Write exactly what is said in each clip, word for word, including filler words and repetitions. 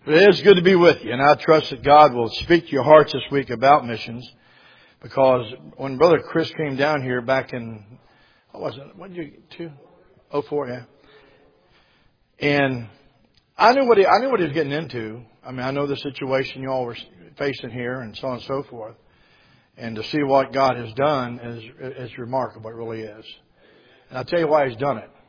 It is good to be with you, and I trust that God will speak to your hearts this week about missions. Because when Brother Chris came down here back in, what was it? When did you two? Oh four, yeah. And I knew what he, I knew what he was getting into. I mean, I know the situation you all were facing here, and so on and so forth. And to see what God has done is is remarkable. It really is. And I'll tell you why He's done it.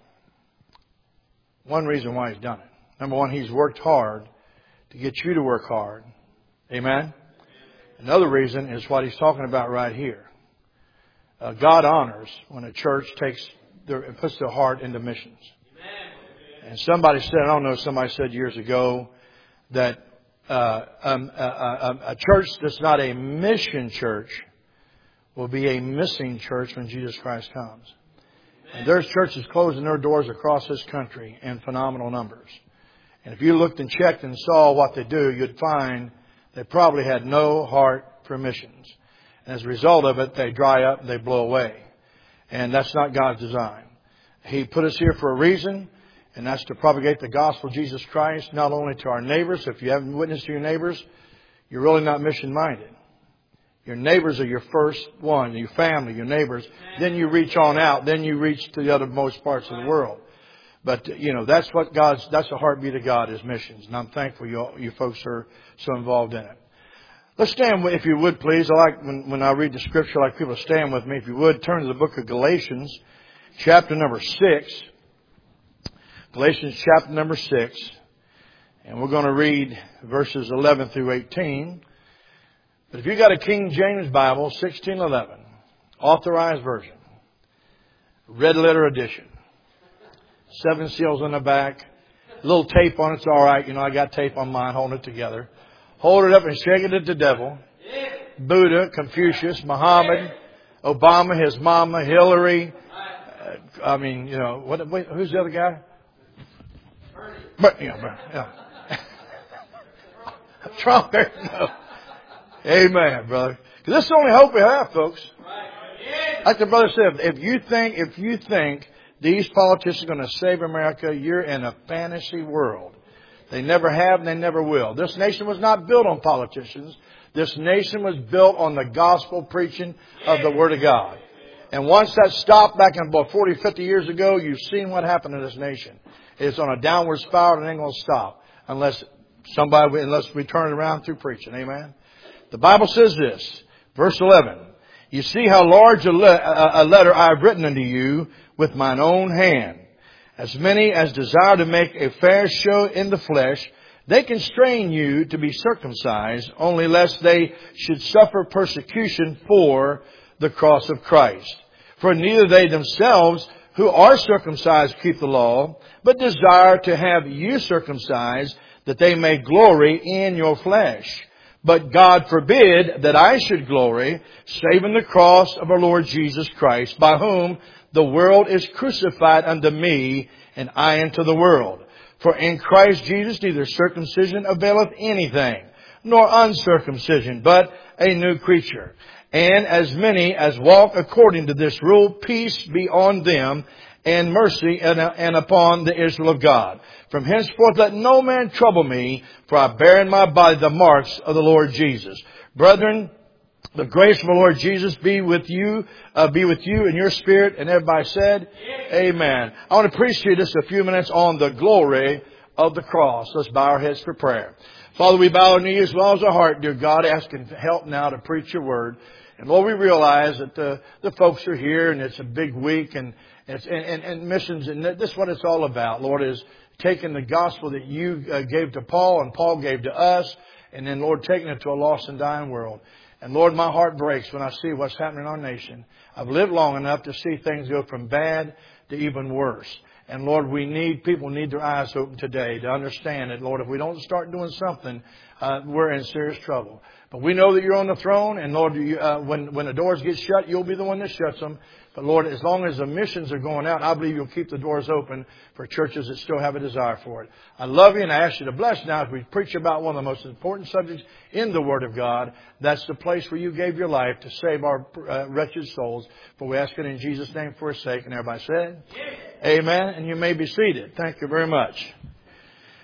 One reason why He's done it. Number one, He's worked hard to get you to work hard. Amen? Another reason is what He's talking about right here. Uh, God honors when a church takes their, puts their heart into missions. And somebody said, I don't know, somebody said years ago that uh, um, a, a, a church that's not a mission church will be a missing church when Jesus Christ comes. And there's churches closing their doors across this country in phenomenal numbers. And if you looked and checked and saw what they do, you'd find they probably had no heart for missions. And as a result of it, they dry up and they blow away. And that's not God's design. He put us here for a reason, and that's to propagate the gospel of Jesus Christ, not only to our neighbors. If you haven't witnessed to your neighbors, you're really not mission-minded. Your neighbors are your first one, your family, your neighbors. Then you reach on out. Then you reach to the othermost parts of the world. But, you know, that's what God's, that's the heartbeat of God is missions. And I'm thankful you, you folks are so involved in it. Let's stand, if you would, please. I like, when, when I read the scripture, I like people to stand with me. If you would, turn to the book of Galatians, chapter number six. Galatians chapter number six. And we're going to read verses eleven through eighteen. But if you got a King James Bible, sixteen eleven, authorized version, red letter edition. Seven seals on the back. A little tape on it's all right. You know, I got tape on mine holding it together. Hold it up and shake it at the devil. Buddha, Confucius, Muhammad, Obama, his mama, Hillary. Uh, I mean, you know, what? Wait, who's the other guy? But, you know, yeah. Trump, no. Amen, brother. Because this is the only hope we have, folks. Like the brother said, if you think, if you think these politicians are going to save America, you're in a fantasy world. They never have and they never will. This nation was not built on politicians. This nation was built on the gospel preaching of the Word of God. And once that stopped back in about forty, fifty years ago, you've seen what happened to this nation. It's on a downward spiral and it ain't going to stop unless somebody, unless we turn it around through preaching. Amen. The Bible says this, verse eleven. You see how large a, le- a letter I have written unto you with mine own hand. As many as desire to make a fair show in the flesh, they constrain you to be circumcised, only lest they should suffer persecution for the cross of Christ. For neither they themselves who are circumcised keep the law, but desire to have you circumcised, that they may glory in your flesh. But God forbid that I should glory, save in the cross of our Lord Jesus Christ, by whom the world is crucified unto me, and I unto the world. For in Christ Jesus neither circumcision availeth anything, nor uncircumcision, but a new creature. And as many as walk according to this rule, peace be on them, and mercy and, and upon the Israel of God. From henceforth let no man trouble me, for I bear in my body the marks of the Lord Jesus. Brethren, the grace of our Lord Jesus be with you, uh, be with you in your spirit. And everybody said, amen. I want to preach to you just a few minutes on the glory of the cross. Let's bow our heads for prayer. Father, we bow our knees as well as our heart, dear God, asking help now to preach your word. And Lord, we realize that the, the folks are here and it's a big week and it's, and, and, and missions, and this is what it's all about, Lord, is taking the gospel that you uh, gave to Paul and Paul gave to us, and then, Lord, taking it to a lost and dying world. And Lord, my heart breaks when I see what's happening in our nation. I've lived long enough to see things go from bad to even worse. And Lord, we need, people need their eyes open today to understand that, Lord, if we don't start doing something, uh, we're in serious trouble. But we know that you're on the throne, and Lord, you, uh, when, when the doors get shut, you'll be the one that shuts them. But Lord, as long as the missions are going out, I believe you'll keep the doors open for churches that still have a desire for it. I love you, and I ask you to bless now as we preach about one of the most important subjects in the Word of God. That's the place where you gave your life to save our uh, wretched souls. For we ask it in Jesus' name for his sake. And everybody said, amen. And you may be seated. Thank you very much.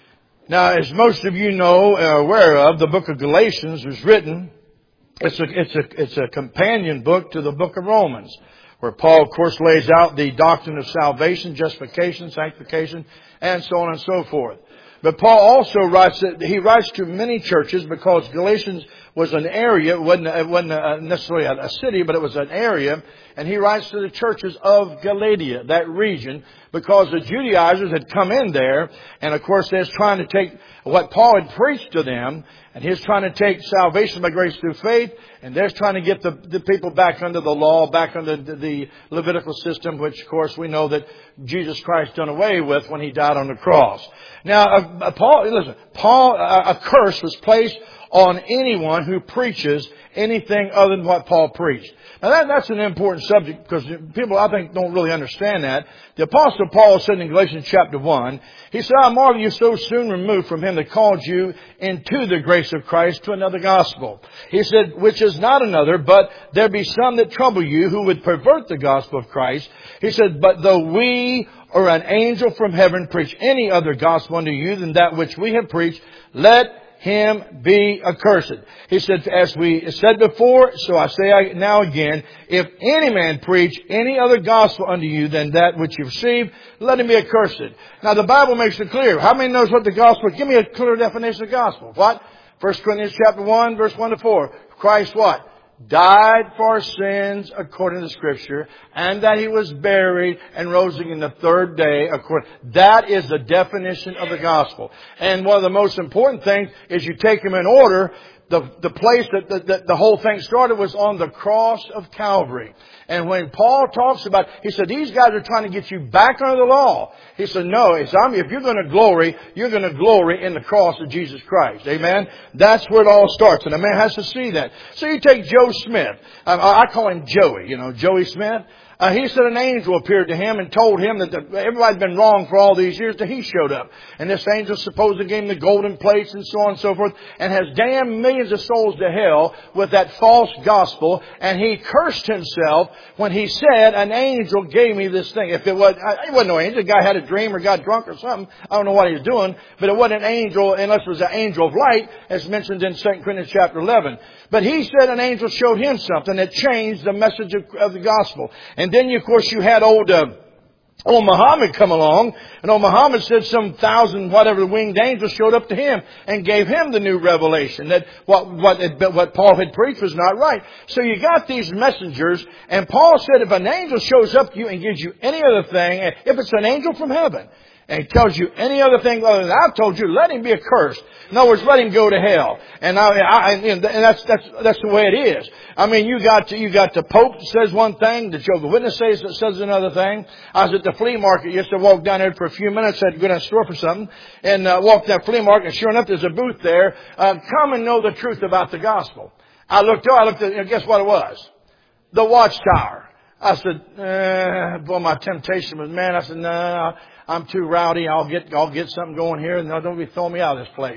Now, as most of you know, are aware of, the book of Galatians was written. It's a, it's a, it's a companion book to the book of Romans, where Paul, of course, lays out the doctrine of salvation, justification, sanctification, and so on and so forth. But Paul also writes that he writes to many churches because Galatians was an area. It wasn't, it wasn't necessarily a city, but it was an area. And he writes to the churches of Galatia, that region, because the Judaizers had come in there. And of course, they're trying to take what Paul had preached to them. And he's trying to take salvation by grace through faith. And they're trying to get the, the people back under the law, back under the, the Levitical system, which of course we know that Jesus Christ done away with when He died on the cross. Now, uh, Paul, listen, Paul, uh, a curse was placed on anyone who preaches anything other than what Paul preached. Now that, that's an important subject because people, I think, don't really understand that. The Apostle Paul said in Galatians chapter one, he said, I marvel you so soon removed from Him that called you into the grace of Christ to another gospel. He said, which is not another, but there be some that trouble you who would pervert the gospel of Christ. He said, but though we or an angel from heaven preach any other gospel unto you than that which we have preached, let him be accursed. He said, as we said before, so I say now again, if any man preach any other gospel unto you than that which you received, let him be accursed. Now the Bible makes it clear. How many knows what the gospel is? Give me a clear definition of gospel. What? First Corinthians chapter one, verse one to four. Christ what? Died for our sins according to Scripture, and that He was buried and rose again the third day according. That is the definition of the gospel. And one of the most important things is you take them in order. The, the place that the, the, the whole thing started was on the cross of Calvary. And when Paul talks about, he said, these guys are trying to get you back under the law. He said, no, if you're going to glory, you're going to glory in the cross of Jesus Christ. Amen? That's where it all starts. And a man has to see that. So you take Joe Smith. I, I call him Joey, you know, Joey Smith. Uh, he said an angel appeared to him and told him that the, everybody's been wrong for all these years till he showed up. And this angel supposedly gave him the golden plates and so on and so forth, and has damned millions of souls to hell with that false gospel. And he cursed himself when he said an angel gave me this thing. If it was, it wasn't no angel. The guy had a dream or got drunk or something. I don't know what he was doing, but it wasn't an angel unless it was an angel of light, as mentioned in Second Corinthians chapter eleven. But he said an angel showed him something that changed the message of, of the gospel. And then, of course, you had old, uh, old Muhammad come along. And old Muhammad said some thousand, whatever, winged angels showed up to him and gave him the new revelation that what, what, what Paul had preached was not right. So you got these messengers. And Paul said if an angel shows up to you and gives you any other thing, if it's an angel from heaven, and he tells you any other thing other than I've told you, let him be accursed. In other words, let him go to hell. And I, I and that's that's that's the way it is. I mean, you got to, you got the Pope that says one thing, the Jehovah's Witness says says another thing. I was at the flea market yesterday, walked down there for a few minutes, had to go down to the store for something, and uh, walked to that flea market, and sure enough, there's a booth there. Uh, come and know the truth about the gospel. I looked up, I looked at, and guess what it was? The Watchtower. I said, eh, boy, my temptation was, man, I said, no, nah, I'm too rowdy. I'll get, I'll get something going here, and don't be throwing me out of this place.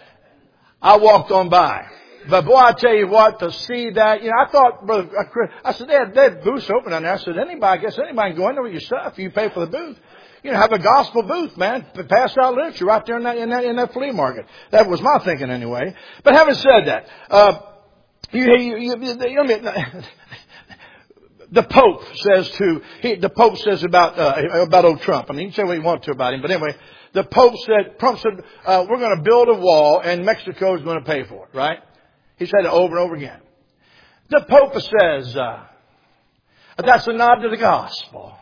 I walked on by. But boy, I tell you what, to see that, you know, I thought, brother, I said, they had, they had booths open on there. I said, anybody, I guess anybody can go in there with your stuff. You pay for the booth. You know, have a gospel booth, man. Pass out literature right there in that, in that, in that flea market. That was my thinking anyway. But having said that, uh, you, you, you, you, you the Pope says to, he, the Pope says about, uh, about old Trump. I mean, you can say what you want to about him, but anyway, the Pope said, Trump said, uh, we're going to build a wall and Mexico is going to pay for it, right? He said it over and over again. The Pope says, uh, that's a nod to the gospel.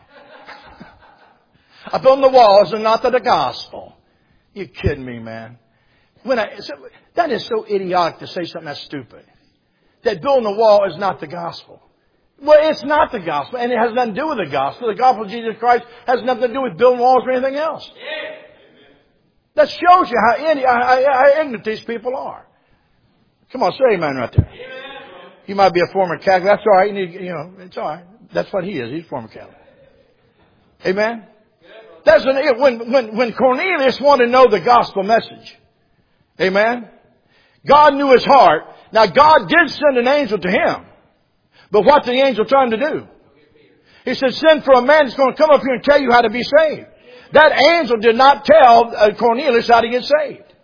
Up on the wall is a nod to the gospel. You kidding me, man? When I, that is so idiotic to say something that's stupid. That building the wall is not the gospel. Well, it's not the gospel, and it has nothing to do with the gospel. The gospel of Jesus Christ has nothing to do with building walls or anything else. Yeah. That shows you how, how, how ignorant these people are. Come on, say amen right there. Amen. You might be a former Catholic. That's all right. You, need, you know, it's all right. That's what he is. He's a former Catholic. Amen. That's an, when when when Cornelius wanted to know the gospel message. Amen. God knew his heart. Now God did send an angel to him. But what did the angel tell him to do? He said, send for a man that's going to come up here and tell you how to be saved. That angel did not tell Cornelius how to get saved.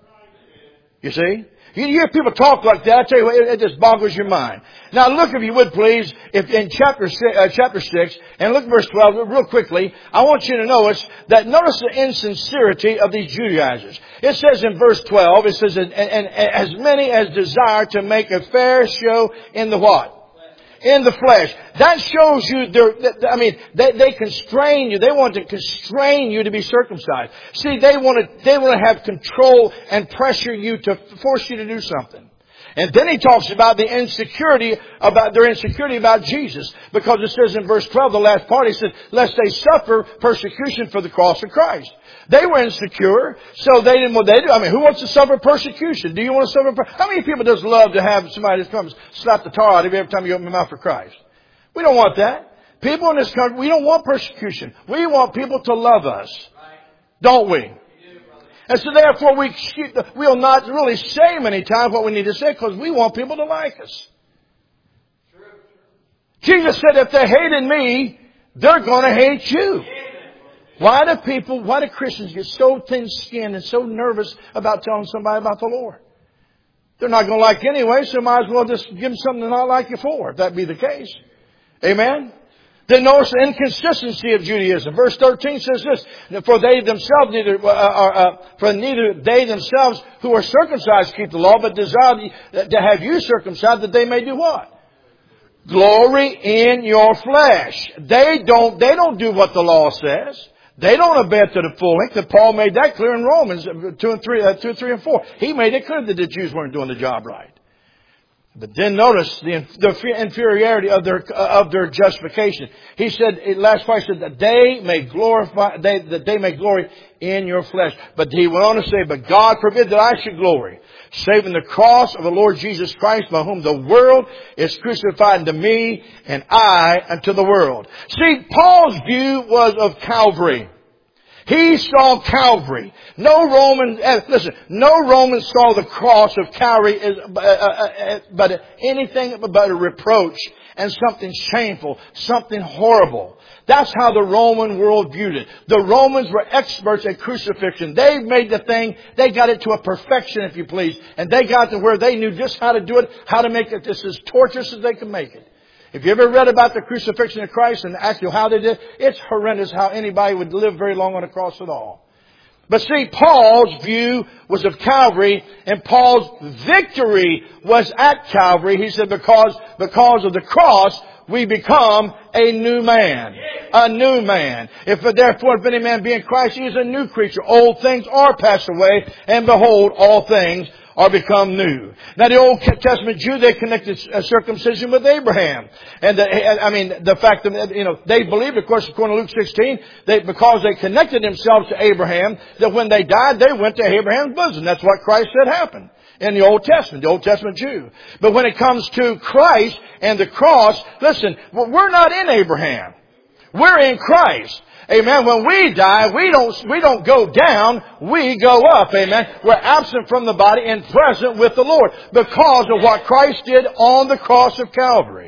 You see? You hear people talk like that, I tell you what, it, it just boggles your mind. Now look, if you would please, if in chapter six, uh, chapter six, and look at verse twelve real quickly, I want you to notice that, notice the insincerity of these Judaizers. It says in verse twelve, it says, and, and, and as many as desire to make a fair show in the what? In the flesh. That shows you, they're, I mean, they, they constrain you. They want to constrain you to be circumcised. See, they want to, they want to have control and pressure you to force you to do something. And then he talks about the insecurity, about their insecurity about Jesus. Because it says in verse twelve, the last part, he said, lest they suffer persecution for the cross of Christ. They were insecure, so they didn't want, they do. I mean, who wants to suffer persecution? Do you want to suffer persecution? How many people just love to have somebody that comes slap the tar out of you every time you open your mouth for Christ? We don't want that. People in this country, we don't want persecution. We want people to love us. Don't we? And so therefore we we'll not really say many times what we need to say because we want people to like us. Jesus said, if they hated me, they're going to hate you. Why do people, why do Christians get so thin-skinned and so nervous about telling somebody about the Lord? They're not going to like you anyway, so might as well just give them something to not like you for, if that be the case. Amen? Then notice the inconsistency of Judaism. Verse thirteen says this, for they themselves neither, uh, uh, for neither they themselves who are circumcised keep the law, but desire to have you circumcised that they may do what? Glory in your flesh. They don't, they don't do what the law says. They don't obey it to the full length. And Paul made that clear in Romans two and three, uh, two, three and four. He made it clear that the Jews weren't doing the job right. But then notice the, the inferiority of their of their justification. He said, last part, he said that they may glorify, they, that they may glory in your flesh. But he went on to say, but God forbid that I should glory, save in the cross of the Lord Jesus Christ, by whom the world is crucified unto me, and I unto the world. See, Paul's view was of Calvary. He saw Calvary. No Roman, uh, listen, no Roman saw the cross of Calvary as, uh, uh, uh, but anything but a reproach and something shameful, something horrible. That's how the Roman world viewed it. The Romans were experts at crucifixion. They made the thing, they got it to a perfection, if you please. And they got to where they knew just how to do it, how to make it just as torturous as they could make it. If you ever read about the crucifixion of Christ and actually how they did it, it's horrendous how anybody would live very long on a cross at all. But see, Paul's view was of Calvary, and Paul's victory was at Calvary. He said, because, because of the cross, we become a new man. A new man. If therefore if any man be in Christ, he is a new creature. Old things are passed away, and behold, all things are become new. Now the Old Testament Jew, they connected circumcision with Abraham. And the, I mean, the fact that, you know, they believed, of course, according to Luke sixteen, they, because they connected themselves to Abraham, that when they died, they went to Abraham's bosom. That's what Christ said happened in the Old Testament, the Old Testament Jew. But when it comes to Christ and the cross, listen, we're not in Abraham. We're in Christ. Amen. When we die, we don't, we don't go down, we go up. Amen. We're absent from the body and present with the Lord because of what Christ did on the cross of Calvary.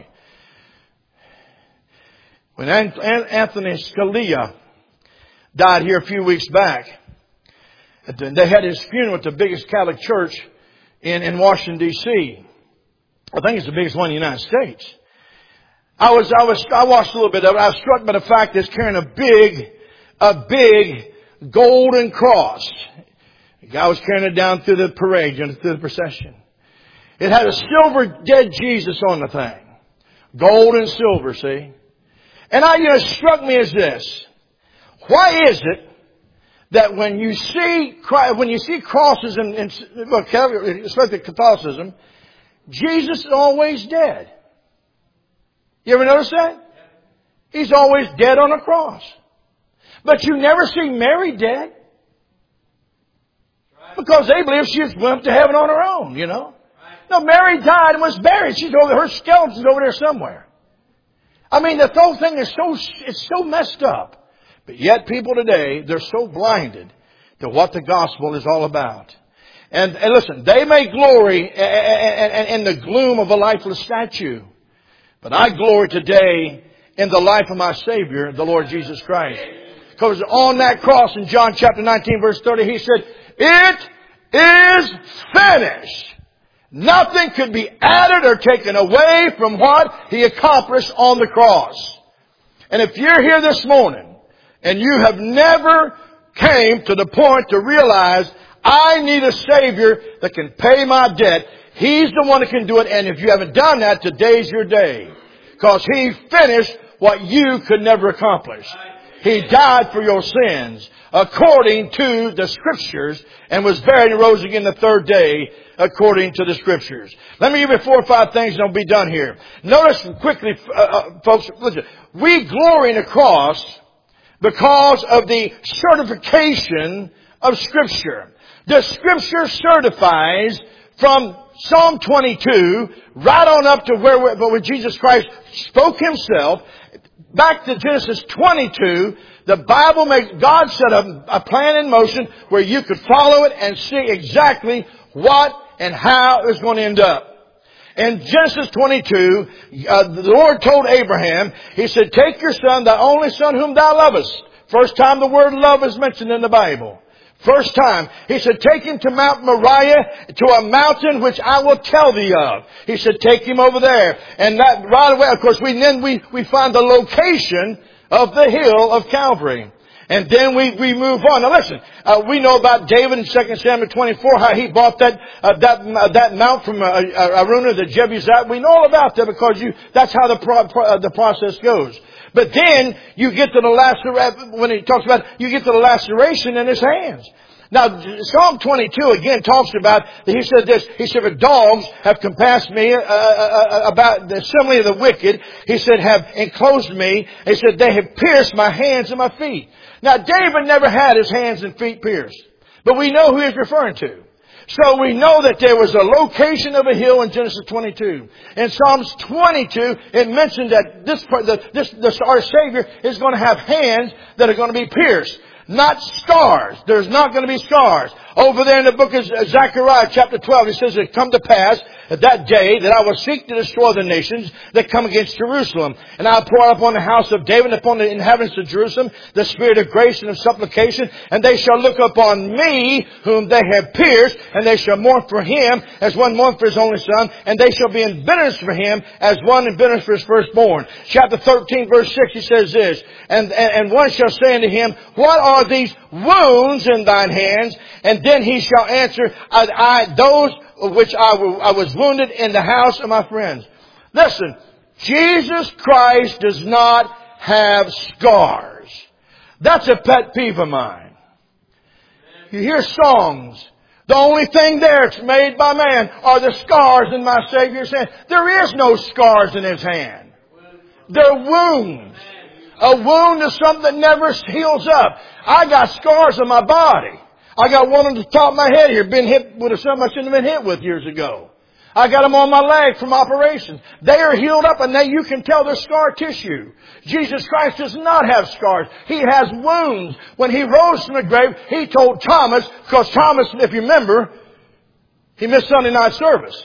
When Anthony Scalia died here a few weeks back, they had his funeral at the biggest Catholic church in, in Washington, D C I think it's the biggest one in the United States. I was, I was, I watched a little bit of it. I was struck by the fact that it's carrying a big, a big golden cross. The guy was carrying it down through the parade, through the procession. It had a silver dead Jesus on the thing. Gold and silver, see? And I, you know, it struck me as this. Why is it that when you see, when you see crosses in, in especially Catholicism, Jesus is always dead? You ever notice that? He's always dead on a cross. But you never see Mary dead. Because they believe she went up to heaven on her own, you know. No, Mary died and was buried. She's over there. Her skeleton's over there somewhere. I mean, the whole thing is so, it's so messed up. But yet people today, they're so blinded to what the gospel is all about. And, and listen, they may glory in the gloom of a lifeless statue. But I glory today in the life of my Savior, the Lord Jesus Christ. Because on that cross in John chapter nineteen verse thirty, He said, it is finished. Nothing could be added or taken away from what He accomplished on the cross. And if you're here this morning and you have never came to the point to realize I need a Savior that can pay my debt, He's the one that can do it. And if you haven't done that, today's your day. Because He finished what you could never accomplish. He died for your sins according to the Scriptures and was buried and rose again the third day according to the Scriptures. Let me give you four or five things and I'll be done here. Notice quickly, uh, uh, folks, listen. We glory in the cross because of the certification of Scripture. The Scripture certifies from Psalm twenty-two right on up to where, where Jesus Christ spoke Himself. Back to Genesis twenty-two, the Bible makes, God set a, a plan in motion where you could follow it and see exactly what and how it was going to end up. In Genesis twenty-two, uh, the Lord told Abraham, He said, take your son, thy only son whom thou lovest. First time the word love is mentioned in the Bible. First time. He said, take him to Mount Moriah, to a mountain which I will tell thee of. He said, take him over there. And that right away, of course, we then we, we find the location of the hill of Calvary. And then we, we move on. Now listen, uh, we know about David in Second Samuel twenty-four, how he bought that, uh, that, uh, that mount from uh, uh, Araunah the Jebusite. We know all about that because you, that's how the pro, pro, uh, the process goes. But then you get to the laceration, when he talks about, you get to the laceration in his hands. Now, Psalm twenty-two again talks about, he said this, he said, if dogs have compassed me uh, uh, about the assembly of the wicked, he said, have enclosed me, he said, they have pierced my hands and my feet. Now, David never had his hands and feet pierced, but we know who he's referring to. So we know that there was a location of a hill in Genesis twenty-two. In Psalms twenty-two, it mentioned that this, this, this our Savior is going to have hands that are going to be pierced. Not scars. There's not going to be scars. Over there in the book of Zechariah chapter twelve, it says, it come to pass at that day that I will seek to destroy the nations that come against Jerusalem. And I'll pour upon the house of David and upon the inhabitants of Jerusalem the spirit of grace and of supplication. And they shall look upon me whom they have pierced, and they shall mourn for him as one mourns for his only son. And they shall be in bitterness for him as one in bitterness for his firstborn. Chapter thirteen verse six, he says this, and, and, and one shall say unto him, what are these wounds in thine hands? And then he shall answer, I, I those which I, I was wounded in the house of my friends. Listen, Jesus Christ does not have scars. That's a pet peeve of mine. You hear songs. The only thing there that's made by man are the scars in my Savior's hand. There is no scars in His hand. They're wounds. A wound is something that never heals up. I got scars on my body. I got one on the top of my head here, been hit with something I shouldn't have been hit with years ago. I got them on my leg from operations. They are healed up and they, you can tell they're scar tissue. Jesus Christ does not have scars. He has wounds. When He rose from the grave, He told Thomas, because Thomas, if you remember, he missed Sunday night service.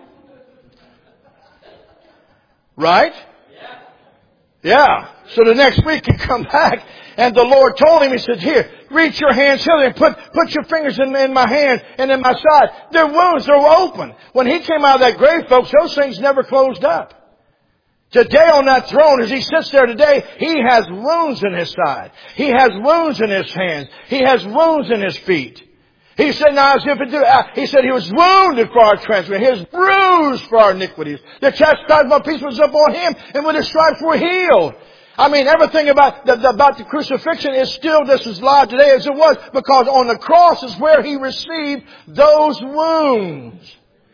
Right? Yeah. So the next week he come back and the Lord told him, He said, here, reach your hands hither and put, put your fingers in, in my hand and in my side. Their wounds are open. When He came out of that grave, folks, those things never closed up. Today on that throne, as He sits there today, He has wounds in His side. He has wounds in His hands. He has wounds in His feet. He said, now as if it do, uh, He said He was wounded for our transgression. He was bruised for our iniquities. The chastisement of peace was upon Him, and with His stripes we're healed. I mean, everything about the, about the crucifixion is still just as live today as it was, because on the cross is where He received those wounds.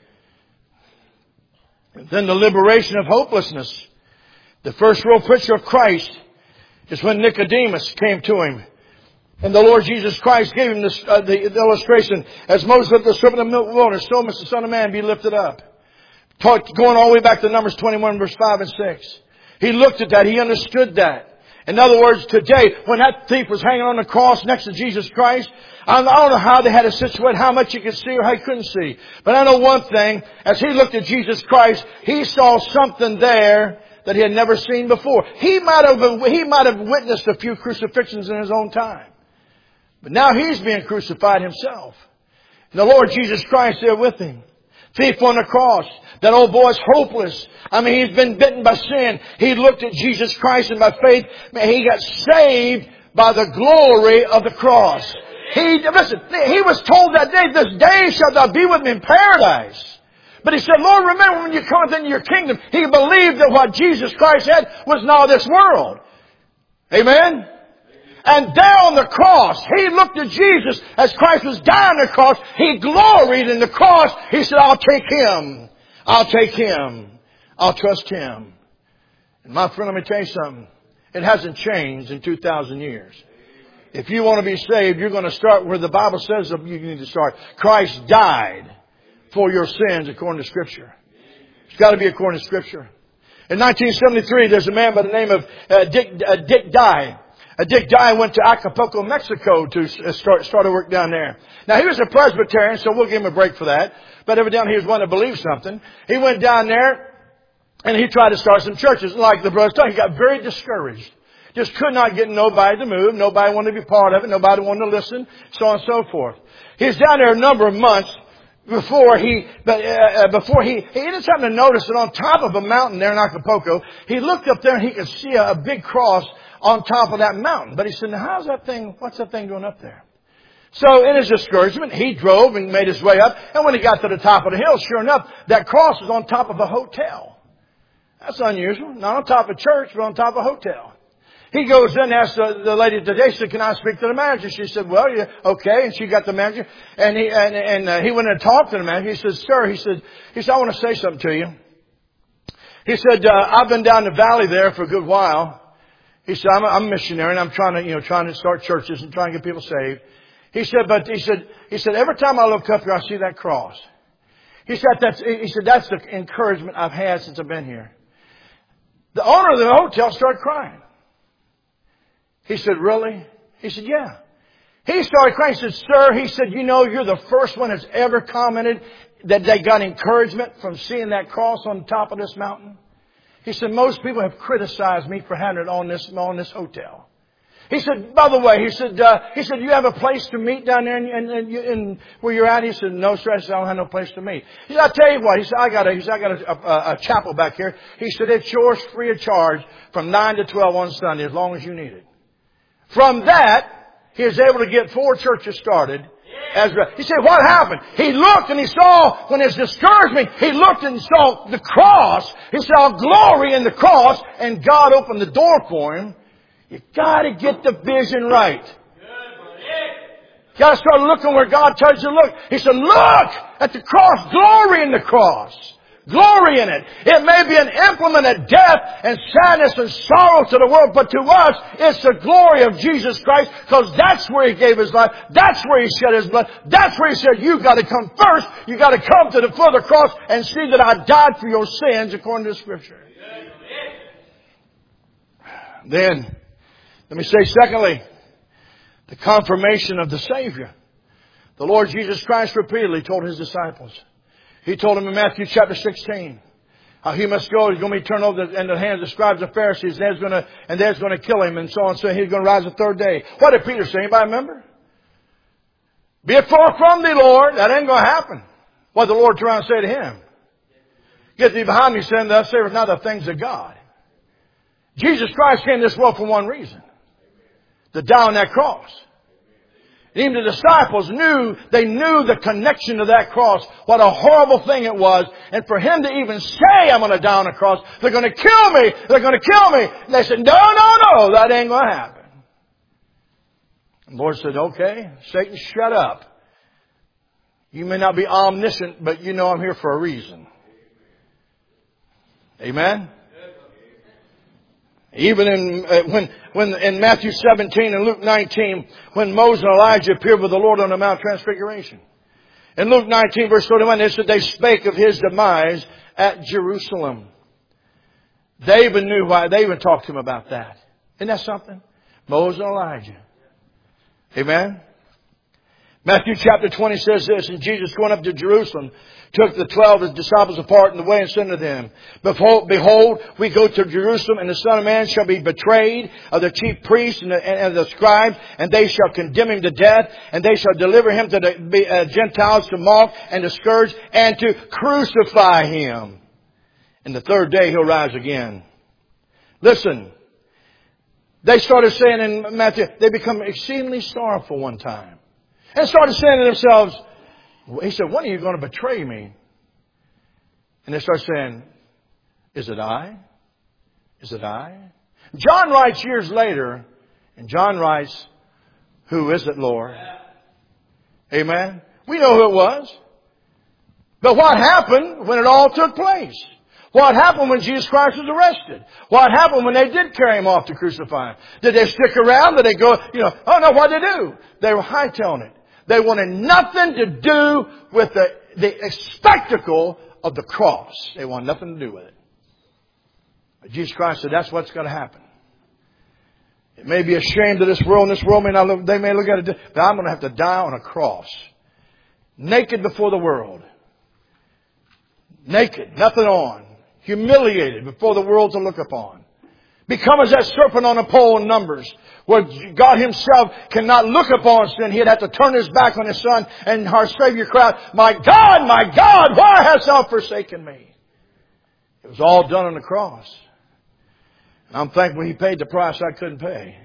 And then the liberation of hopelessness. The first real picture of Christ is when Nicodemus came to Him. And the Lord Jesus Christ gave him this, uh, the, the illustration. As Moses lifted the serpent in the wilderness, so must the Son of Man be lifted up. Talk, going all the way back to Numbers twenty-one, verse five and six. He looked at that. He understood that. In other words, today, when that thief was hanging on the cross next to Jesus Christ, I don't know how they had to situate, how much he could see or how he couldn't see. But I know one thing. As he looked at Jesus Christ, he saw something there that he had never seen before. He might have, he might have witnessed a few crucifixions in his own time. But now he's being crucified himself. And the Lord Jesus Christ there with him. Thief on the cross. That old boy's hopeless. I mean, he's been bitten by sin. He looked at Jesus Christ and by faith, man, he got saved by the glory of the cross. He, listen, he was told that day, this day shalt thou be with me in paradise. But he said, Lord, remember when you come into your kingdom. He believed that what Jesus Christ had was not this world. Amen? And there on the cross, he looked at Jesus as Christ was dying on the cross. He gloried in the cross. He said, I'll take him. I'll take him. I'll trust him. And my friend, let me tell you something. It hasn't changed in two thousand years. If you want to be saved, you're going to start where the Bible says you need to start. Christ died for your sins according to Scripture. It's got to be according to Scripture. In nineteen seventy-three, there's a man by the name of uh, Dick, uh, Dick Dye. Uh, Dick Dye went to Acapulco, Mexico to start, start a work down there. Now, he was a Presbyterian, so we'll give him a break for that. But evidently he was one to believe something. He went down there and he tried to start some churches. Like the brothers told, he got very discouraged. Just could not get nobody to move. Nobody wanted to be part of it. Nobody wanted to listen. So on and so forth. He was down there a number of months before he, uh, before he, he ended up having to notice that on top of a mountain there in Acapulco, he looked up there and he could see a, a big cross on top of that mountain. But he said, now how's that thing, what's that thing doing up there? So in his discouragement, he drove and made his way up. And when he got to the top of the hill, sure enough, that cross was on top of a hotel. That's unusual. Not on top of a church, but on top of a hotel. He goes in and asks the, the lady today, she said, can I speak to the manager? She said, well, yeah, okay. And she got the manager. And he, and, and uh, he went in and talked to the manager. He said, sir, he said, he said, I want to say something to you. He said, uh, I've been down the valley there for a good while. He said, I'm a, I'm a missionary and I'm trying to, you know, trying to start churches and trying to get people saved. He said, but he said, he said, every time I look up here, I see that cross. He said, that's, he said, that's the encouragement I've had since I've been here. The owner of the hotel started crying. He said, really? He said, yeah. He started crying. He said, sir, he said, you know, you're the first one that's ever commented that they got encouragement from seeing that cross on top of this mountain. He said, most people have criticized me for having it on this, on this hotel. He said, by the way, he said, uh, he said, you have a place to meet down there in, in, in, in where you're at? He said, no, sir. I said, I don't have no place to meet. He said, I'll tell you what. He said, I got a, he said, I got a, a, a chapel back here. He said, it's yours free of charge from nine to twelve on Sunday as long as you need it. From that, he was able to get four churches started. As he said, what happened? He looked and he saw, when his discouragement, he looked and saw the cross. He saw glory in the cross, and God opened the door for him. You got to get the vision right. You got to start looking where God tells you to look. He said, look at the cross. Glory in the cross. Glory in it. It may be an implement of death and sadness and sorrow to the world, but to us, it's the glory of Jesus Christ, because that's where He gave His life. That's where He shed His blood. That's where He said, you got to come first. You got to come to the foot of the cross and see that I died for your sins according to the Scripture. Then, let me say secondly, the confirmation of the Savior. The Lord Jesus Christ repeatedly told His disciples. He told them in Matthew chapter sixteen how He must go. He's going to be turned over in the hands of the scribes and Pharisees, and they're going to, and they're going to kill Him, and so on. So He's going to rise the third day. What did Peter say? Anybody remember? Be it far from thee, Lord. That ain't going to happen. What did the Lord try and say to him? Get thee behind me, saying, thou savest not the things of God. Jesus Christ came to this world for one reason. To die on that cross. And even the disciples knew, they knew the connection to that cross. What a horrible thing it was. And for Him to even say, I'm going to die on the cross. They're going to kill me. They're going to kill me. And they said, no, no, no. That ain't going to happen. And the Lord said, okay, Satan, shut up. You may not be omniscient, but you know I'm here for a reason. Amen? Even in, uh, when, when in Matthew seventeen and Luke nineteen, when Moses and Elijah appeared with the Lord on the Mount Transfiguration. In Luke nineteen verse thirty-one, it said they spake of His demise at Jerusalem. They even knew why. They even talked to Him about that. Isn't that something? Moses and Elijah. Amen? Matthew chapter twenty says this, and Jesus going up to Jerusalem took the twelve his disciples apart in the way and said to them, Behold, behold, we go to Jerusalem, and the Son of Man shall be betrayed of the chief priests and the, and the scribes, and they shall condemn him to death, and they shall deliver him to the uh, Gentiles to mock and to scourge and to crucify him. And the third day he'll rise again. Listen, they started saying in Matthew, they become exceedingly sorrowful one time. And started saying to themselves, he said, when are you going to betray me? And they start saying, is it I? Is it I? John writes years later, and John writes, who is it, Lord? Amen. We know who it was. But what happened when it all took place? What happened when Jesus Christ was arrested? What happened when they did carry him off to crucify him? Did they stick around? Did they go, you know, oh no, what did they do? They were hightailing it. They wanted nothing to do with the, the spectacle of the cross. They wanted nothing to do with it. But Jesus Christ said, that's what's going to happen. It may be a shame to this world, and this world may not look, they may look at it, but I'm going to have to die on a cross. Naked before the world. Naked, nothing on. Humiliated before the world to look upon. Become as that serpent on a pole in Numbers, where God himself cannot look upon sin. He'd have to turn his back on his son, and our Savior cried, my God, my God, why hast thou forsaken me? It was all done on the cross. And I'm thankful he paid the price I couldn't pay.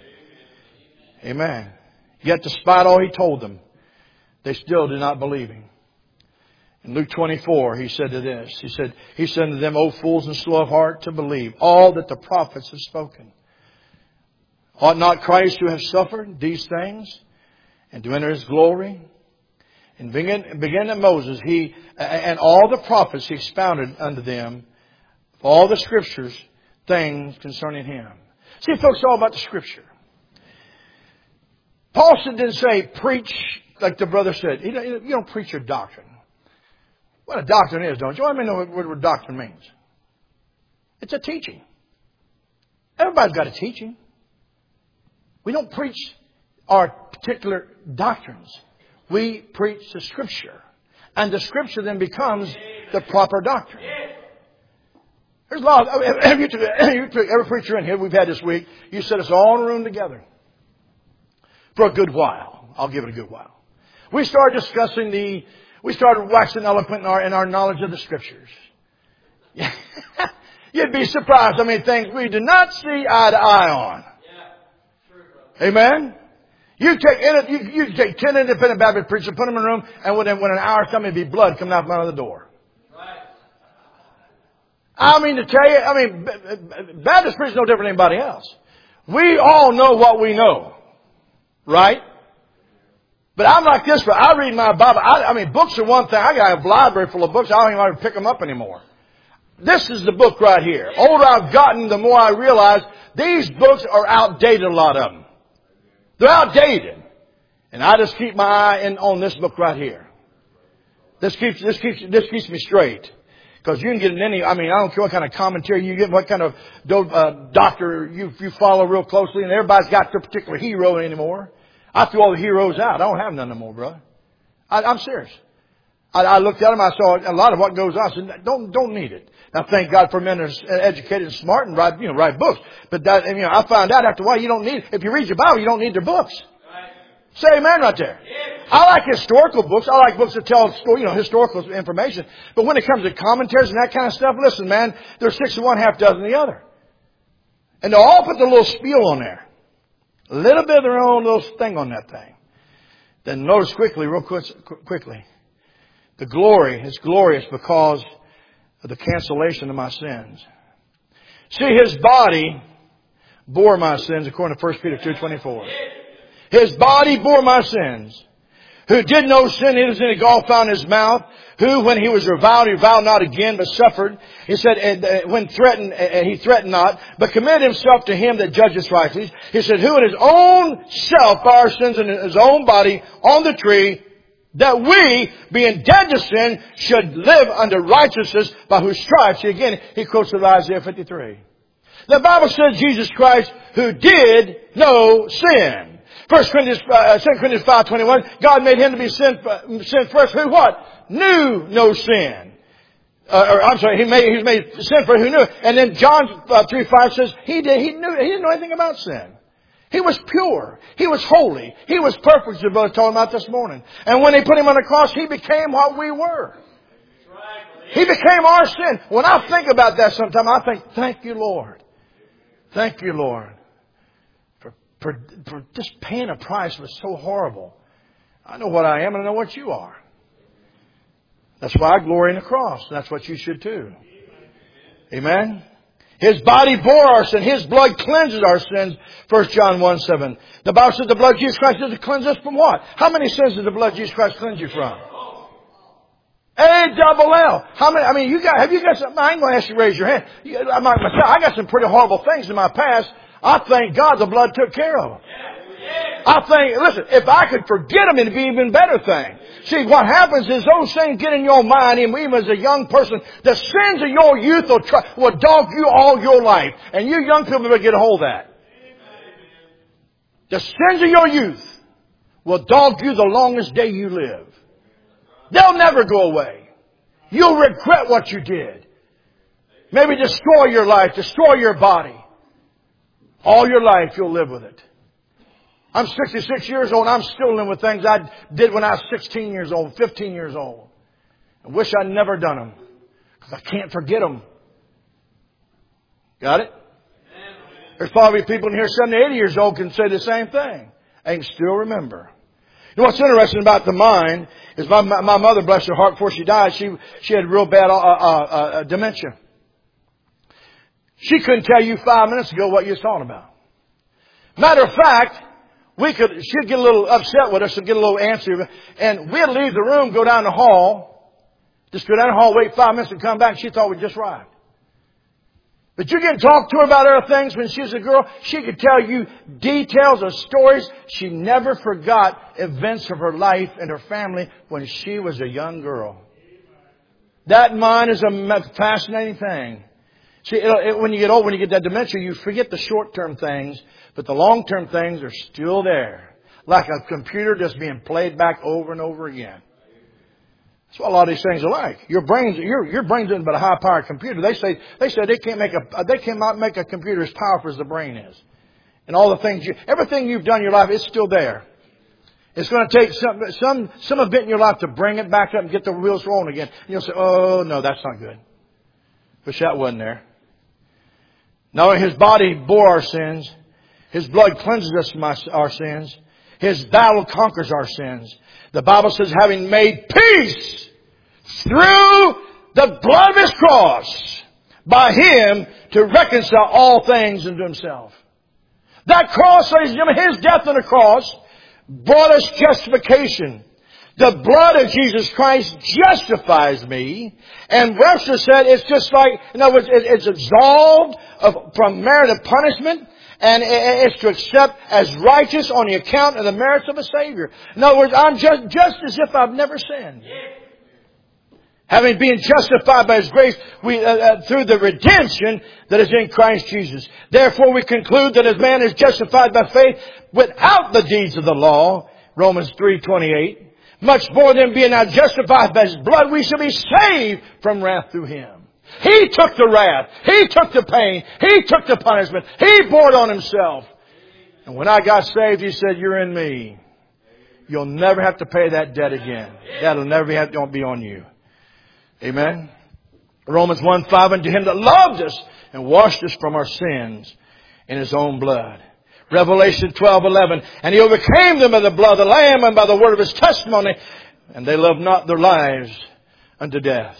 Amen. Yet despite all he told them, they still did not believe him. In Luke twenty-four, he said to this, he said, he said to them, O fools and slow of heart to believe all that the prophets have spoken. Ought not Christ to have suffered these things and to enter his glory? And begin, begin at Moses, he, and all the prophets he expounded unto them, all the scriptures, things concerning him. See, folks, it's all about the scripture. Paul didn't say preach, like the brother said. You don't preach your doctrine. What a doctrine is, don't you? I mean, know what, what doctrine means. It's a teaching. Everybody's got a teaching. We don't preach our particular doctrines. We preach the Scripture. And the Scripture then becomes the proper doctrine. There's a lot of, every, every preacher in here we've had this week, you set us all in a room together for a good while. I'll give it a good while. We started discussing the We started waxing eloquent in our, in our knowledge of the Scriptures. You'd be surprised how many things we do not see eye to eye on. Yeah. Amen? You take, you, you take ten independent Baptist preachers, put them in a room, and when, when an hour comes, it'd be blood coming out from under the door. Right. I mean, to tell you, I mean, Baptist preachers no different than anybody else. We all know what we know. Right? But I'm like this, but I read my Bible. I, I mean, books are one thing. I got a library full of books. I don't even want to pick them up anymore. This is the book right here. The older I've gotten, the more I realize these books are outdated, a lot of them. They're outdated. And I just keep my eye in, on this book right here. This keeps, this keeps, this keeps me straight. Because you can get in any, I mean, I don't care what kind of commentary you get, what kind of uh, doctor you, you follow real closely, and everybody's got their particular hero anymore. I threw all the heroes out. I don't have none no more, brother. I, I'm serious. I, I looked at them. I saw a lot of what goes on. I said, don't, don't need it. Now, thank God for men that are educated and smart and write, you know, write books. But that, and, you know, I found out after a while you don't need, if you read your Bible, you don't need their books. Right. Say amen right there. Yeah. I like historical books. I like books that tell, you know, historical information. But when it comes to commentaries and that kind of stuff, listen, man, there's six of one, half dozen of the other. And they'll all put the little spiel on there. A little bit of their own little thing on that thing. Then notice quickly, real quick, quickly. The glory is glorious because of the cancellation of my sins. See, his body bore my sins, according to First Peter two twenty-four. His body bore my sins. Who did no sin, neither sin any gall found in his mouth. Who, when he was reviled, he reviled not again, but suffered. He said, when threatened, he threatened not, but committed himself to him that judges righteously. He said, who in his own self bare our sins in his own body on the tree, that we, being dead to sin, should live under righteousness, by whose stripes, again, he quotes from Isaiah fifty-three. The Bible says Jesus Christ, who did no sin. First Corinthians, uh, Second Corinthians five twenty-one, God made him to be sin, uh, sin first who what? Knew no sin. Uh, or, I'm sorry, he made, he made sin for who knew it. And then John uh, three five says he did, he knew, he didn't know anything about sin. He was pure. He was holy. He was perfect, as the brother told him about this morning. And when they put him on the cross, he became what we were. He became our sin. When I think about that sometimes, I think, thank you, Lord. Thank you, Lord. For, for, for just paying a price was so horrible. I know what I am and I know what you are. That's why I glory in the cross. That's what you should too. Amen. His body bore our sin. His blood cleanses our sins. First John one seven. The Bible says the blood of Jesus Christ does cleanse us from what? How many sins does the blood of Jesus Christ cleanse you from? A double L. How many? I mean, you got. Have you got some? I ain't going to ask you to raise your hand. You, I'm like myself. I got some pretty horrible things in my past. I thank God the blood took care of them. I think, listen, if I could forget them, it'd be an even better thing. See, what happens is those things get in your mind, and even as a young person, the sins of your youth will, try, will dog you all your life. And you young people better get a hold of that. The sins of your youth will dog you the longest day you live. They'll never go away. You'll regret what you did. Maybe destroy your life, destroy your body. All your life you'll live with it. I'm sixty-six years old and I'm still living with things I did when I was sixteen years old, fifteen years old. I wish I'd never done them. Because I can't forget them. Got it? There's probably people in here seventy, eighty years old can say the same thing. I can still remember. You know what's interesting about the mind is my my mother, bless her heart, before she died, she she had real bad uh, uh, uh, dementia. She couldn't tell you five minutes ago what you was talking about. Matter of fact, we could she'd get a little upset with us and get a little antsy, and we'd leave the room, go down the hall, just go down the hall, wait five minutes, and come back. And she thought we'd just arrived. But you can talk to her about other things when she was a girl. She could tell you details of stories. She never forgot events of her life and her family when she was a young girl. That mind is a fascinating thing. See, it, it, when you get old, when you get that dementia, you forget the short-term things, but the long-term things are still there. Like a computer just being played back over and over again. That's what a lot of these things are like. Your brain's your your brain's nothing but a high-powered computer. They say they say they can't make a they cannot make a computer as powerful as the brain is, and all the things you everything you've done in your life, it's still there. It's going to take some some some event in your life to bring it back up and get the wheels rolling again. And you'll say, "Oh no, that's not good." Wish that wasn't there. Now His body bore our sins, His blood cleanses us from our sins, His battle conquers our sins. The Bible says, having made peace through the blood of His cross, by Him to reconcile all things unto Himself. That cross, ladies and gentlemen, His death on the cross brought us justification. The blood of Jesus Christ justifies me. And Webster said it's just like, in other words, it's absolved of, from merit of punishment. And it's to accept as righteous on the account of the merits of a Savior. In other words, I'm just, just as if I've never sinned. Having been justified by His grace we, uh, uh, through the redemption that is in Christ Jesus. Therefore we conclude that as man is justified by faith without the deeds of the law, Romans three twenty-eight, much more than being now justified by His blood, we shall be saved from wrath through Him. He took the wrath. He took the pain. He took the punishment. He bore it on Himself. And when I got saved, He said, you're in me. You'll never have to pay that debt again. That'll never be, have to be on you. Amen. Romans one five, unto Him that loved us and washed us from our sins in His own blood. Revelation twelve eleven, and He overcame them by the blood of the Lamb and by the word of His testimony, and they loved not their lives unto death.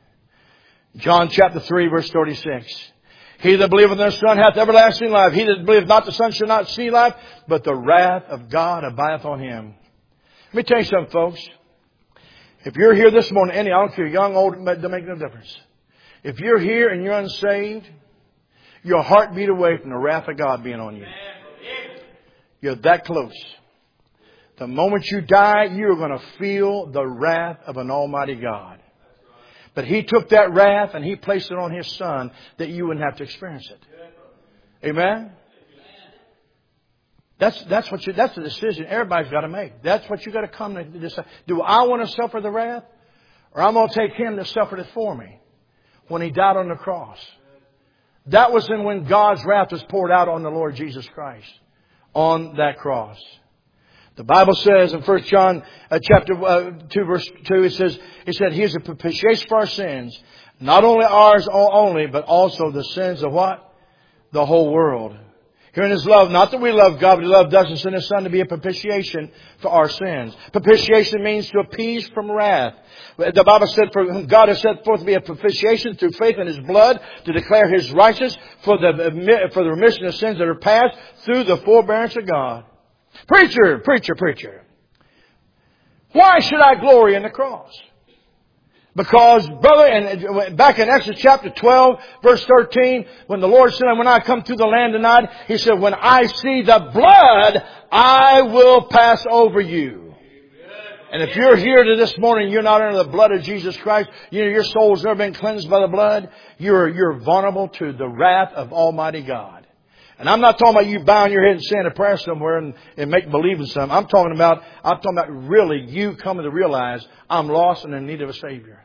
John chapter three verse thirty-six. He that believeth in the Son hath everlasting life. He that believeth not the Son shall not see life, but the wrath of God abideth on him. Let me tell you something, folks. If you're here this morning, any, I don't care, young, old, it doesn't make no difference. If you're here and you're unsaved, your heart beat away from the wrath of God being on you. You're that close. The moment you die, you're going to feel the wrath of an almighty God. But He took that wrath and He placed it on His Son that you wouldn't have to experience it. Amen? That's, that's what you, that's the decision everybody's got to make. That's what you got to come to decide. Do I want to suffer the wrath? Or I'm going to take Him that suffered it for me when He died on the cross. That was in when God's wrath was poured out on the Lord Jesus Christ on that cross. The Bible says in First John uh, chapter uh, two verse two, it says, it said, He is a propitiation for our sins, not only ours only, but also the sins of what? The whole world. Herein is love, not that we love God, but He loved us and sent His Son to be a propitiation for our sins. Propitiation means to appease from wrath. The Bible said, for whom God has set forth to be a propitiation through faith in His blood, to declare His righteousness for the, for the remission of sins that are past through the forbearance of God. Preacher, preacher, preacher. Why should I glory in the cross? Because, brother, and back in Exodus chapter twelve, verse thirteen, when the Lord said, when I come through the land tonight, He said, when I see the blood, I will pass over you. And if you're here to this morning, you're not under the blood of Jesus Christ, you know, your soul's never been cleansed by the blood, you're, you're vulnerable to the wrath of Almighty God. And I'm not talking about you bowing your head and saying a prayer somewhere and, and make believe in something. I'm talking about, I'm talking about really you coming to realize I'm lost and in need of a Savior.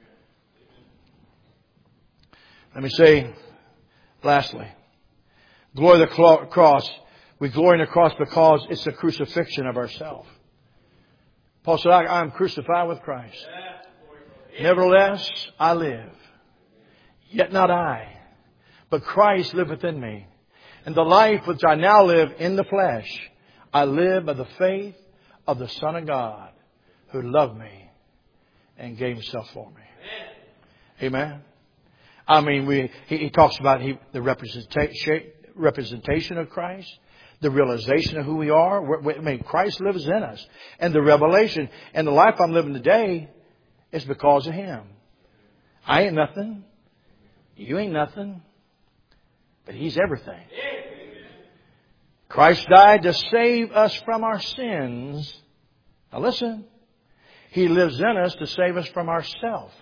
Let me say, lastly, glory the cross. We glory in the cross because it's the crucifixion of ourselves. Paul said, I, I am crucified with Christ. Nevertheless, I live. Yet not I, but Christ liveth in me. And the life which I now live in the flesh, I live by the faith of the Son of God, who loved me and gave Himself for me. Amen. I mean, we, he, he talks about he, the representation, representation of Christ, the realization of who we are. We're, I mean, Christ lives in us. And the revelation. And the life I'm living today is because of Him. I ain't nothing. You ain't nothing. But He's everything. Christ died to save us from our sins. Now listen. He lives in us to save us from ourselves.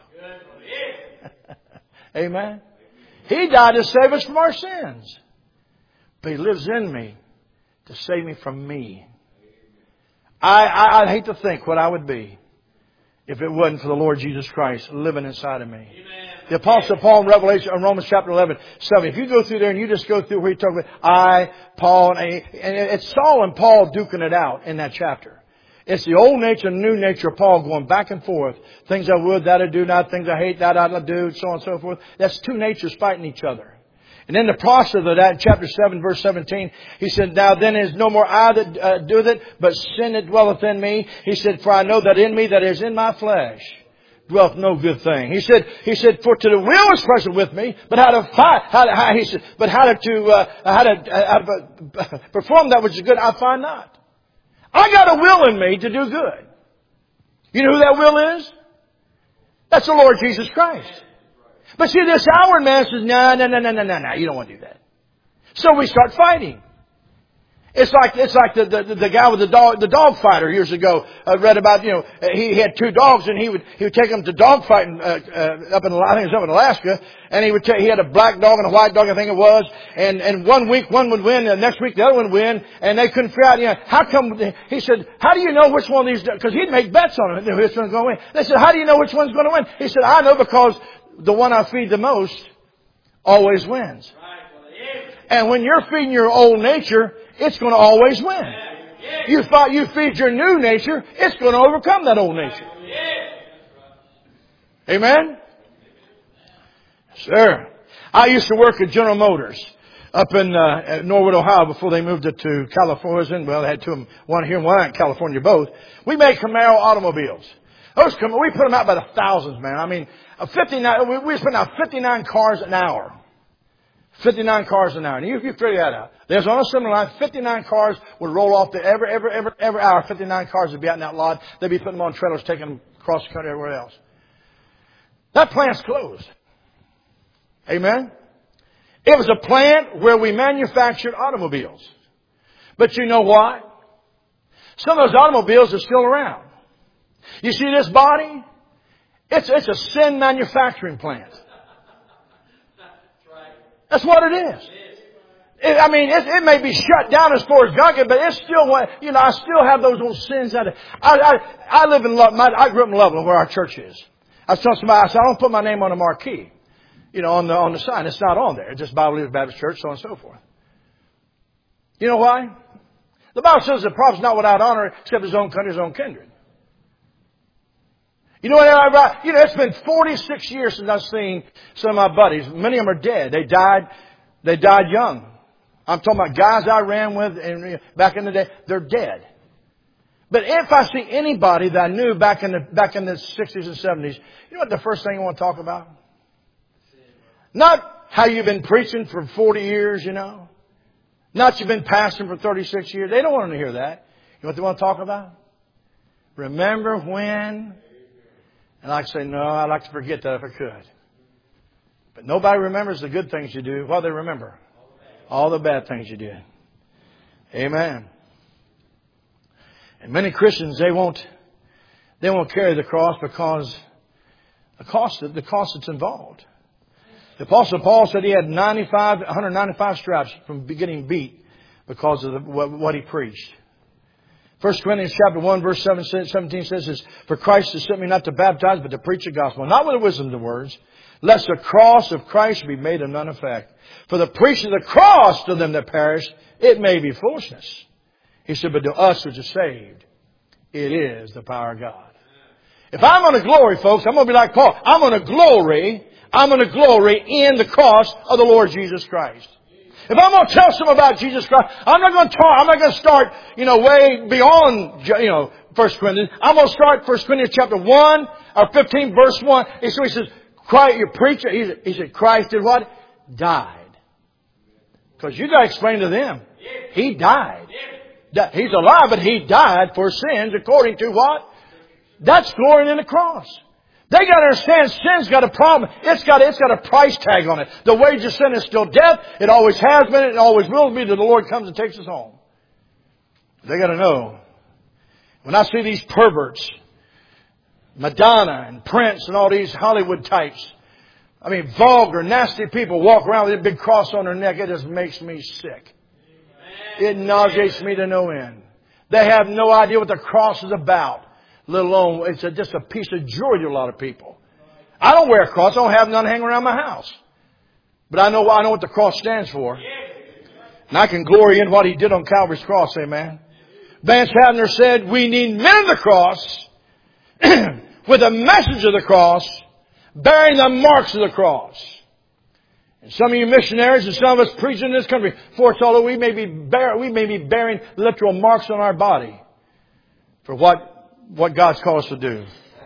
Amen. He died to save us from our sins. But He lives in me to save me from me. I, I, I'd hate to think what I would be if it wasn't for the Lord Jesus Christ living inside of me. Amen. The Apostle Paul in Revelation, in Romans chapter eleven, seven. If you go through there and you just go through where he talks about I, Paul, and, and it's Saul and Paul duking it out in that chapter. It's the old nature and new nature of Paul going back and forth. Things I would, that I do not. Things I hate, that I do, so on and so forth. That's two natures fighting each other. And in the process of that, in chapter seven, verse seventeen, he said, now then is no more I that uh, doeth it, but sin that dwelleth in me. He said, for I know that in me, that is in my flesh, dwelleth no good thing. He said, he said, for to the will is present with me, but how to fight, how to, how, he said, but how to, uh, how to, uh, how to perform that which is good, I find not. I got a will in me to do good. You know who that will is? That's the Lord Jesus Christ. But see, this outward man says, no, no, no, no, no, no, no, you don't want to do that. So we start fighting. It's like, it's like the, the, the guy with the dog, the dog fighter years ago. I read about, you know, he had two dogs and he would, he would take them to dog fighting, uh, uh, up in, I think it was up in Alaska. And he would take, he had a black dog and a white dog, I think it was. And, and one week one would win and the next week the other one would win. And they couldn't figure out, you know, how come, he said, how do you know which one of these, because he'd make bets on it, which one's going to win. They said, how do you know which one's going to win? He said, I know because the one I feed the most always wins. And when you're feeding your old nature, it's going to always win. You fight, you feed your new nature, it's going to overcome that old nature. Amen? Sir, I used to work at General Motors up in uh, Norwood, Ohio, before they moved it to California. Well, they had two of them, one here and one out in California, both. We made Camaro automobiles. Those Cam- we put them out by the thousands, man. I mean, fifty-nine. We, we was putting out fifty-nine cars an hour. fifty-nine cars an hour. And you, you figure that out. There's on a assembly line, fifty-nine cars would roll off there every, every, every, every hour. fifty-nine cars would be out in that lot. They'd be putting them on trailers, taking them across the country, everywhere else. That plant's closed. Amen? It was a plant where we manufactured automobiles. But you know what? Some of those automobiles are still around. You see this body? It's, it's a sin manufacturing plant. That's what it is. It, I mean, it, it may be shut down as far as God can, but it's still, you know, I still have those old sins out of I, I, I live in Love, my, I grew up in Loveland where our church is. I was telling somebody, I said, I don't put my name on the marquee. You know, on the, on the sign. It's not on there. It's just Bible Believers Baptist Church, so on and so forth. You know why? The Bible says the prophet's not without honor except his own country, his own kindred. You know what? I, you know, it's been forty-six years since I've seen some of my buddies. Many of them are dead. They died, they died young. I'm talking about guys I ran with and back in the day. They're dead. But if I see anybody that I knew back in the, back in the sixties and seventies, you know what the first thing I want to talk about? Not how you've been preaching for forty years, you know. Not you've been pastoring for thirty-six years. They don't want to hear that. You know what they want to talk about? Remember when? And I say, no, I'd like to forget that if I could. But nobody remembers the good things you do. What do they remember? All the bad things you did. Amen. And many Christians, they won't, they won't carry the cross because the cost, the cost that's involved. The Apostle Paul said he had ninety-five, one hundred ninety-five straps from getting beat because of the, what, what he preached. First Corinthians chapter one, verse seventeen says this, for Christ has sent me not to baptize, but to preach the gospel, not with the wisdom of the words, lest the cross of Christ be made of none effect. For the preaching of the cross to them that perish, it may be foolishness. He said, but to us which are saved, it is the power of God. If I'm going to glory, folks, I'm going to be like Paul. I'm going to glory, I'm going to glory in the cross of the Lord Jesus Christ. If I'm going to tell some about Jesus Christ, I'm not going to talk, I'm not going to start, you know, way beyond, you know, First Corinthians. I'm going to start First Corinthians chapter one, or fifteen, verse one. And so he says, Christ, your preacher, he said, Christ did what? Died. Because you got to explain to them. He died. He's alive, but he died for sins according to what? That's glorying in the cross. They got to understand sin's got a problem. It's got, it's got a price tag on it. The wage of sin is still death. It always has been. It always will be till the Lord comes and takes us home. They got to know. When I see these perverts, Madonna and Prince and all these Hollywood types, I mean, vulgar, nasty people walk around with a big cross on their neck. It just makes me sick. It nauseates me to no end. They have no idea what the cross is about. Let alone, it's a, just a piece of jewelry to a lot of people. I don't wear a cross. I don't have none hanging around my house. But I know, I know what the cross stands for. And I can glory in what he did on Calvary's cross, amen. Vance Havner said, we need men of the cross with a message of the cross, bearing the marks of the cross. And some of you missionaries and some of us preaching in this country, for it's although we may be bear, we may be bearing literal marks on our body for what what God's called us to do.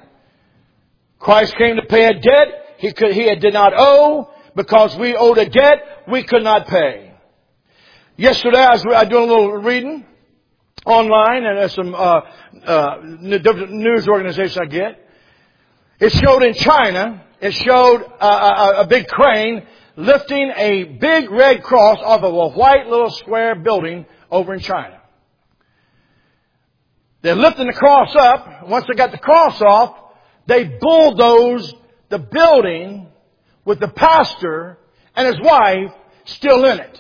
Christ came to pay a debt he could he did not owe because we owed a debt we could not pay. Yesterday I was doing a little reading online and there's some uh, uh, news organization I get. It showed in China. It showed a, a, a big crane lifting a big red cross off of a white little square building over in China. They're lifting the cross up. Once they got the cross off, they bulldozed the building with the pastor and his wife still in it.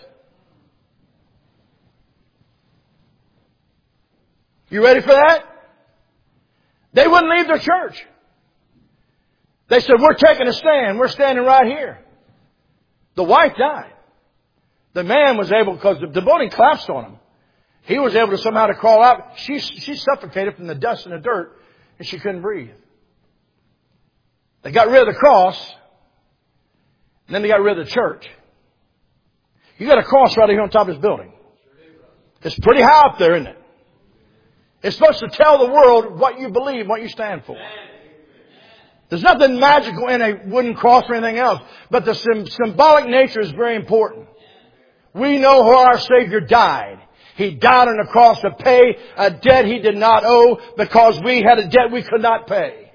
You ready for that? They wouldn't leave their church. They said, we're taking a stand. We're standing right here. The wife died. The man was able, because the building collapsed on him. He was able to somehow to crawl out. She, she suffocated from the dust and the dirt, and she couldn't breathe. They got rid of the cross, and then they got rid of the church. You got a cross right here on top of this building. It's pretty high up there, isn't it? It's supposed to tell the world what you believe, what you stand for. There's nothing magical in a wooden cross or anything else, but the sim- symbolic nature is very important. We know how our Savior died. He died on the cross to pay a debt he did not owe because we had a debt we could not pay.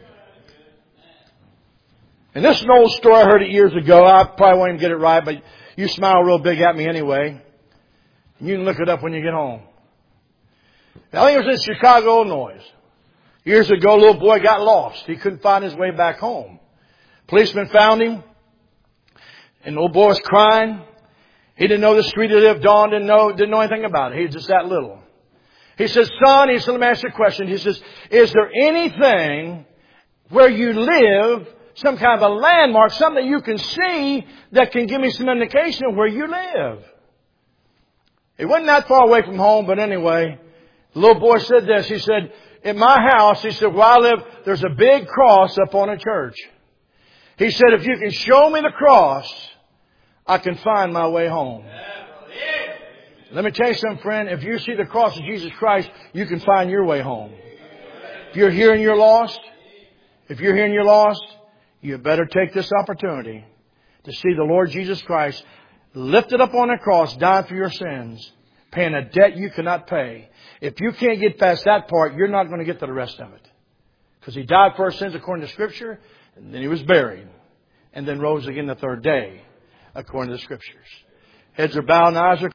And this is an old story. I heard it years ago. I probably won't even get it right, but you smile real big at me anyway. You can look it up when you get home. I think it was in Chicago, Illinois. Years ago, a little boy got lost. He couldn't find his way back home. Policeman found him, and the little boy was crying. He didn't know the street he lived on, didn't know, didn't know anything about it. He was just that little. He says, son, he said, let me ask you a question. He says, is there anything where you live, some kind of a landmark, something you can see that can give me some indication of where you live? It wasn't that far away from home, but anyway, the little boy said this. He said, in my house, he said, where I live, there's a big cross up on a church. He said, if you can show me the cross, I can find my way home. Let me tell you something, friend. If you see the cross of Jesus Christ, you can find your way home. If you're here and you're lost, if you're here and you're lost, you better take this opportunity to see the Lord Jesus Christ lifted up on a cross, died for your sins, paying a debt you cannot pay. If you can't get past that part, you're not going to get to the rest of it. Because He died for our sins according to Scripture, and then He was buried, and then rose again the third day according to the Scriptures. Heads are bowed and eyes are